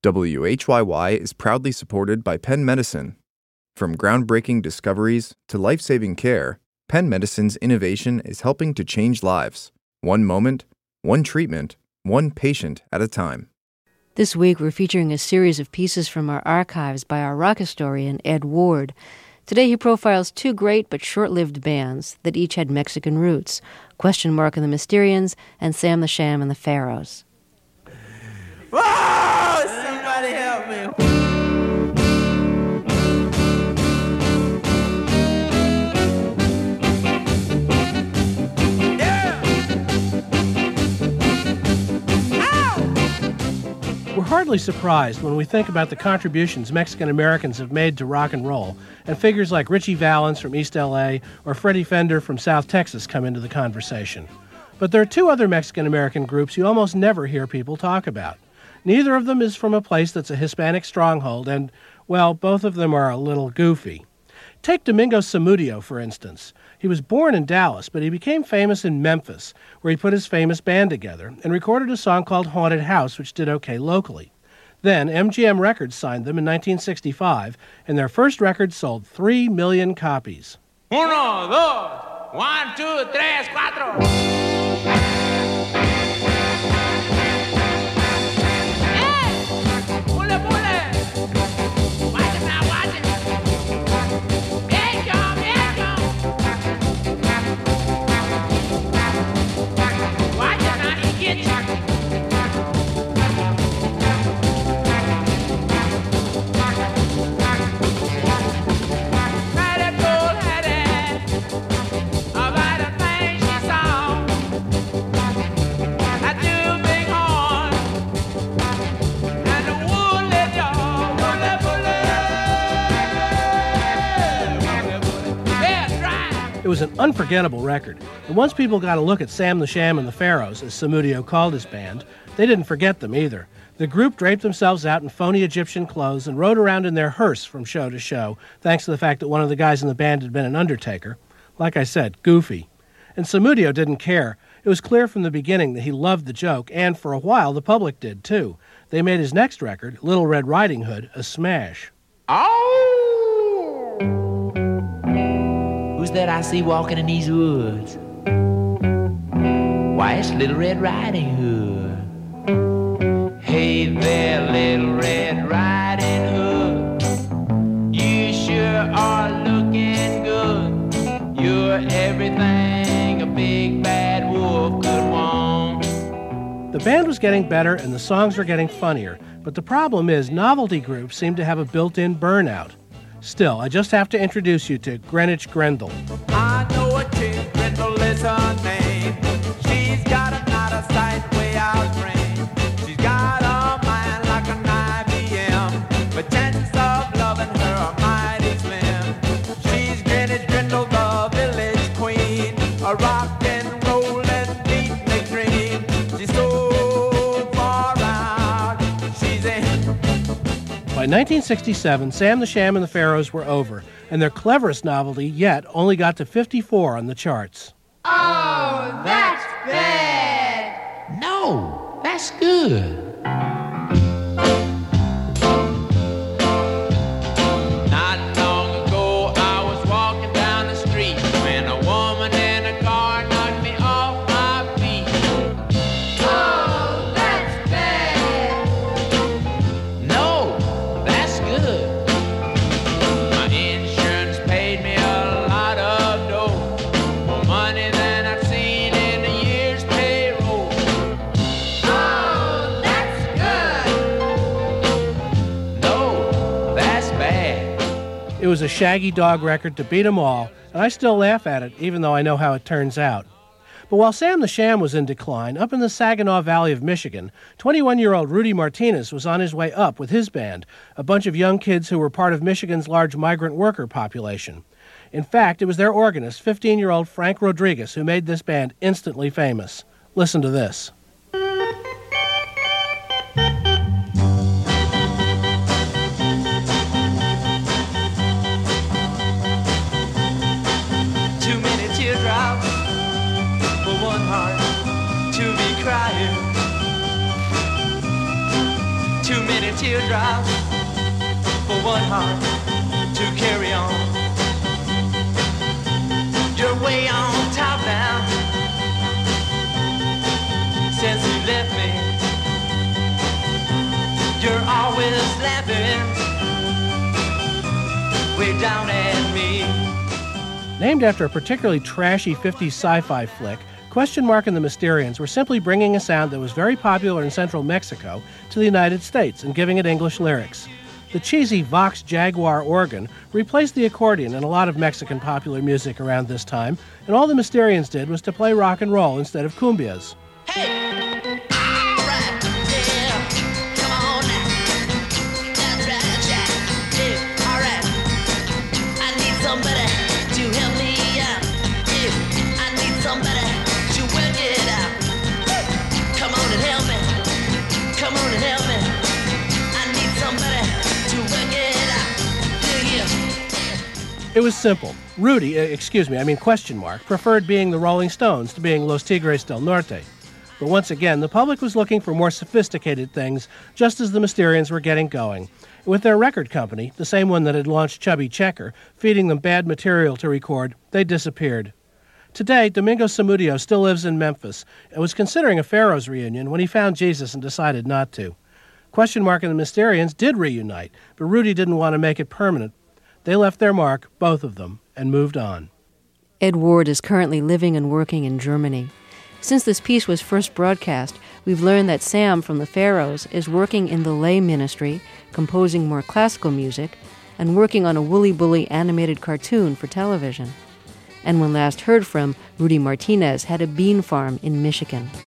WHYY is proudly supported by Penn Medicine. From groundbreaking discoveries to life-saving care, Penn Medicine's innovation is helping to change lives. One moment, one treatment, one patient at a time. This week, we're featuring a series of pieces from our archives by our rock historian, Ed Ward. Today, he profiles two great but short-lived bands that each had Mexican roots, Question Mark and the Mysterians and Sam the Sham and the Pharaohs. Whoa! Somebody help me. We're hardly surprised when we think about the contributions Mexican Americans have made to rock and roll, and figures like Richie Valens from East LA or Freddie Fender from South Texas come into the conversation. But there are two other Mexican American groups you almost never hear people talk about. Neither of them is from a place that's a Hispanic stronghold, and, well, both of them are a little goofy. Take Domingo Zamudio, for instance. He was born in Dallas, but he became famous in Memphis, where he put his famous band together and recorded a song called Haunted House, which did okay locally. Then MGM Records signed them in 1965, and their first record sold 3 million copies. Uno, dos, 1, 2, 3, 4. It was an unforgettable record, and once people got a look at Sam the Sham and the Pharaohs, as Zamudio called his band, they didn't forget them either. The group draped themselves out in phony Egyptian clothes and rode around in their hearse from show to show, thanks to the fact that one of the guys in the band had been an undertaker. Like I said, goofy. And Zamudio didn't care. It was clear from the beginning that he loved the joke, and for a while the public did too. They made his next record, Little Red Riding Hood, a smash. Oh! Who's that I see walking in these woods? Why, it's Little Red Riding Hood. Hey there, Little Red Riding Hood. You sure are looking good. You're everything a big bad wolf could want. The band was getting better and the songs were getting funnier, but the problem is novelty groups seem to have a built-in burnout. Still, I just have to introduce you to Greenwich Grendel. I know a chick, Grendel is her name. She's got an out-of-sight, way-out brain. She's got a mind like an IBM, but chances of loving her are mighty slim. She's Greenwich Grendel, the village queen, a rock and rollin' beatnik dream. She's so far out, she's a... By 1967, Sam the Sham and the Pharaohs were over, and their cleverest novelty yet only got to 54 on the charts. Oh, that's bad! No, that's good. Not long ago, I was walking down the street when a woman in a car knocked me off my feet. Oh, that's bad! No, that's good. My insurance paid me a lot of dough, more money than I've seen in a year's payroll. Oh, that's good! No, that's bad. It was a Shaggy Dog record to beat 'em all, and I still laugh at it, even though I know how it turns out. But while Sam the Sham was in decline, up in the Saginaw Valley of Michigan, 21-year-old Rudy Martinez was on his way up with his band, a bunch of young kids who were part of Michigan's large migrant worker population. In fact, it was their organist, 15-year-old Frank Rodriguez, who made this band instantly famous. Listen to this. Too many teardrops for one heart to be crying. Too many many teardrops for one heart to carry on. You're way on top now since you left me. You're always laughing way down at me. Named after a particularly trashy 50s sci-fi flick, Question Mark and the Mysterians were simply bringing a sound that was very popular in central Mexico to the United States and giving it English lyrics. The cheesy Vox Jaguar organ replaced the accordion in a lot of Mexican popular music around this time, and all the Mysterians did was to play rock and roll instead of cumbias. It was simple. Question Mark, preferred being the Rolling Stones to being Los Tigres del Norte. But once again, the public was looking for more sophisticated things, just as the Mysterians were getting going. With their record company, the same one that had launched Chubby Checker, feeding them bad material to record, they disappeared. Today, Domingo Zamudio still lives in Memphis and was considering a Pharaohs reunion when he found Jesus and decided not to. Question Mark and the Mysterians did reunite, but Rudy didn't want to make it permanent. They left their mark, both of them, and moved on. Ed Ward is currently living and working in Germany. Since this piece was first broadcast, we've learned that Sam from the Pharaohs is working in the lay ministry, composing more classical music, and working on a Wooly Bully animated cartoon for television. And when last heard from, Rudy Martinez had a bean farm in Michigan.